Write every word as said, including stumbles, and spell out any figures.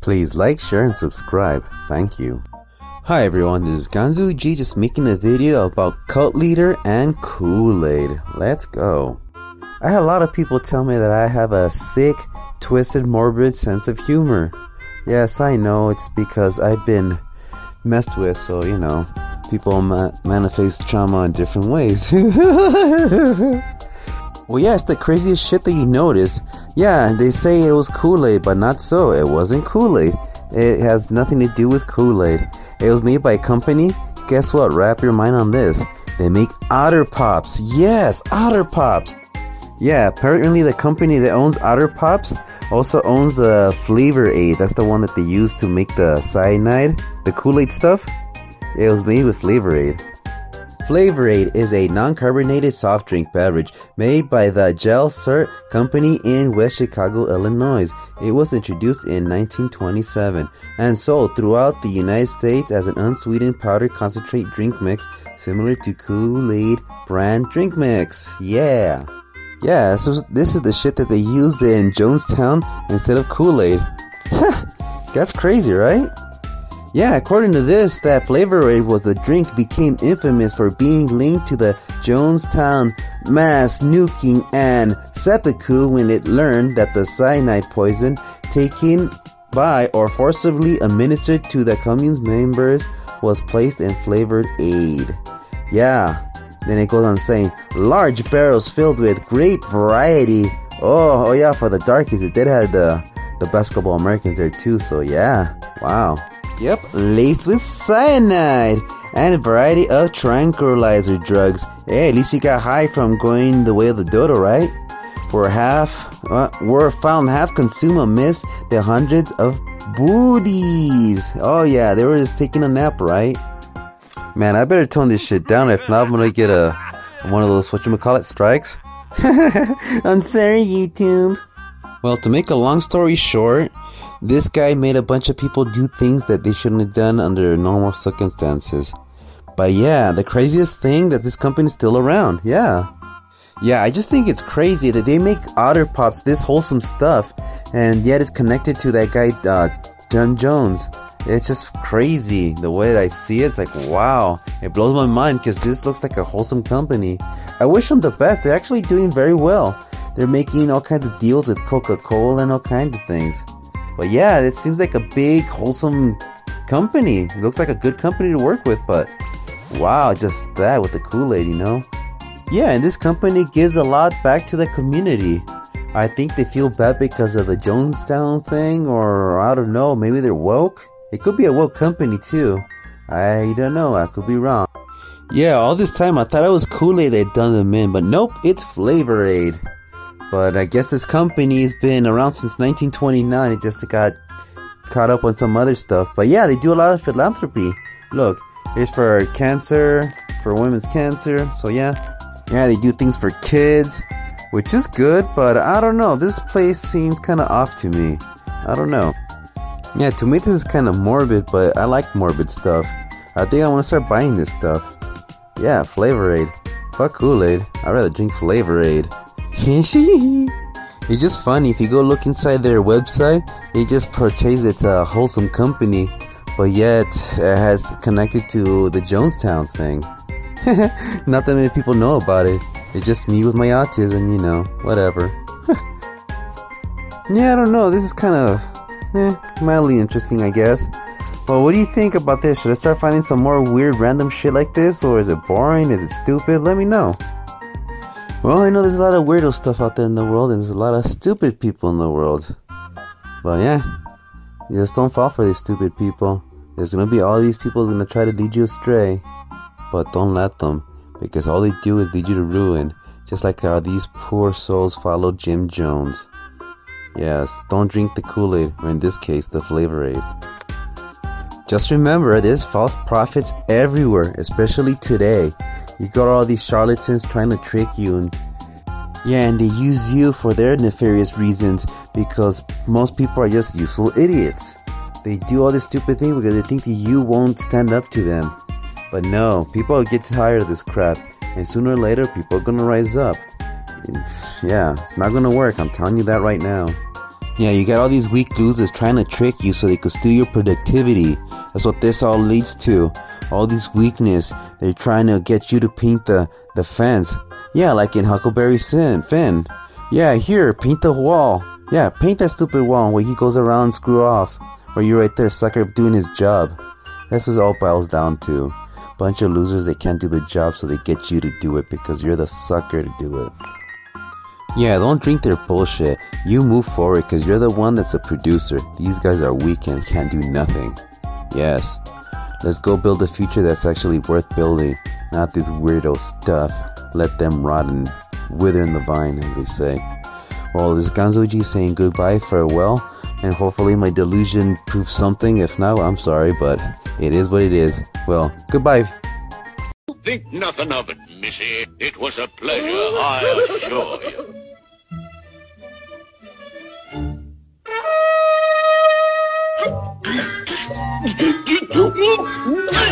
Please like, share, and subscribe. Thank you. Hi everyone, this is Ganzu G just making a video about Cult Leader and Kool-Aid. Let's go. I had a lot of people tell me that I have a sick, twisted, morbid sense of humor. Yes, I know, it's because I've been messed with, so you know, people ma- manifest trauma in different ways. Well, yeah, it's the craziest shit that you notice. Yeah, they say it was Kool-Aid, but not so. It wasn't Kool-Aid. It has nothing to do with Kool-Aid. It was made by a company. Guess what? Wrap your mind on this. They make Otter Pops. Yes, Otter Pops. Yeah, apparently the company that owns Otter Pops also owns the Flavor Aid. That's the one that they use to make the cyanide, the Kool-Aid stuff. It was made with Flavor Aid. Flavor Aid is a non-carbonated soft drink beverage made by the Gelsert Company in West Chicago, Illinois. It was introduced in nineteen twenty-seven and sold throughout the United States as an unsweetened powdered concentrate drink mix similar to Kool-Aid brand drink mix. Yeah. Yeah, so this is the shit that they used in Jonestown instead of Kool-Aid. That's crazy, right? Yeah, according to this, that Flavor Aid was the drink became infamous for being linked to the Jonestown mass nuking and seppuku when it learned that the cyanide poison taken by or forcibly administered to the commune's members was placed in Flavored Aid. Yeah, then it goes on saying, large barrels filled with great variety. Oh, oh yeah, for the darkies, it did have the, the basketball Americans there too, so yeah, wow. Yep, laced with cyanide and a variety of tranquilizer drugs. Hey, at least you got high from going the way of the dodo, right? For half, uh, were found half consumed amidst the hundreds of booties. Oh yeah, they were just taking a nap, right? Man, I better tone this shit down. If not, I'm gonna get a one of those, whatchamacallit, strikes. I'm sorry, YouTube. Well, to make a long story short, this guy made a bunch of people do things that they shouldn't have done under normal circumstances. But yeah, the craziest thing that this company's still around. Yeah. Yeah, I just think it's crazy that they make Otter Pops, this wholesome stuff, and yet it's connected to that guy, uh, John Jones. It's just crazy. The way that I see it, it's like, wow. It blows my mind because this looks like a wholesome company. I wish them the best. They're actually doing very well. They're making all kinds of deals with Coca-Cola and all kinds of things. But yeah, it seems like a big, wholesome company. It looks like a good company to work with, but wow, just that with the Kool-Aid, you know? Yeah, and this company gives a lot back to the community. I think they feel bad because of the Jonestown thing, or I don't know, maybe they're woke? It could be a woke company too. I don't know, I could be wrong. Yeah, all this time I thought it was Kool-Aid they'd done them in, but nope, it's Flavor Aid. But I guess this company's been around since nineteen twenty-nine. It just got caught up on some other stuff. But yeah, they do a lot of philanthropy. Look, here's for cancer, for women's cancer. So yeah, yeah, they do things for kids, which is good. But I don't know. This place seems kind of off to me. I don't know. Yeah, to me this is kind of morbid, but I like morbid stuff. I think I want to start buying this stuff. Yeah, Flavor Aid. Fuck Kool-Aid. I'd rather drink Flavor Aid. It's just funny, if you go look inside their website, it just portrays it's a wholesome company, but yet it has connected to the Jonestown thing. Not that many people know about it. It's just me with my autism, you know, whatever. Yeah, I don't know, this is kind of eh, mildly interesting, I guess. Well, what do you think about this? Should I start finding some more weird random shit like this, or is it boring? Is it stupid? Let me know. Well, I know there's a lot of weirdo stuff out there in the world, and there's a lot of stupid people in the world. But yeah, you just don't fall for these stupid people. There's gonna be all these people gonna try to lead you astray, but don't let them, because all they do is lead you to ruin, just like how these poor souls followed Jim Jones. Yes, don't drink the Kool-Aid, or in this case, the Flavor Aid. Just remember, there's false prophets everywhere, especially today. You got all these charlatans trying to trick you, and yeah, and they use you for their nefarious reasons, because most people are just useful idiots. They do all this stupid thing because they think that you won't stand up to them. But no, people get tired of this crap, and sooner or later people are gonna rise up. And yeah, it's not gonna work, I'm telling you that right now. Yeah, you got all these weak losers trying to trick you so they could steal your productivity. That's what this all leads to. All these weakness. They're trying to get you to paint the, the fence. Yeah, like in Huckleberry Finn. Yeah, here, paint the wall. Yeah, paint that stupid wall where he goes around and screw off. Where you're right there, sucker, doing his job. This is all boils down to. Bunch of losers, they can't do the job, so they get you to do it because you're the sucker to do it. Yeah, don't drink their bullshit. You move forward because you're the one that's a producer. These guys are weak and can't do nothing. Yes. Let's go build a future that's actually worth building, not this weirdo stuff. Let them rot and wither in the vine, as they say. Well, this is Ganzoji saying goodbye, farewell, and hopefully my delusion proves something. If not, I'm sorry, but it is what it is. Well, goodbye. Think nothing of it, missy. It was a pleasure, I assure you.